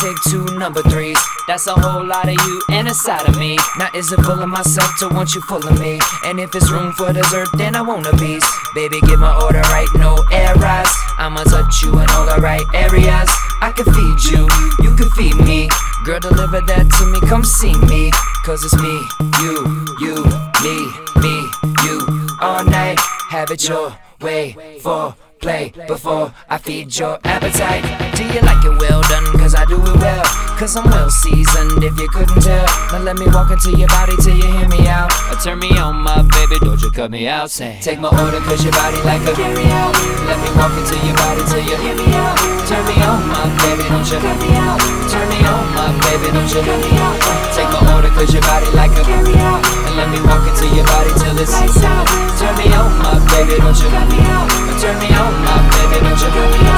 take two number threes. That's a whole lot of you and a side of me. Now is it full of myself to want you full of me? And if it's room for dessert, then I want a piece. Baby, get my order right, no errors. I'ma touch you in all the right areas. I can feed you, you can feed me. Girl, deliver that to me, come see me. Cause it's me, you, me, you. All night, have it your way. For play before I feed your appetite. Do you like it well done? Cause I do it well. Cause I'm well seasoned if you couldn't tell. Now let me walk into your body till you hear me out. Or turn me on, my baby, don't you cut me out. Say, take my order cause your body like a carry out. Let me walk into your body till you hear me out. Turn me on, my baby, don't you cut me out. Turn me on, my baby, don't you cut me out. Take my order cause your body like a carry out. And let me walk into your body till it's lights out. Turn me on, my baby, don't you cut me out. Turn me on, my baby, don't you cut me out.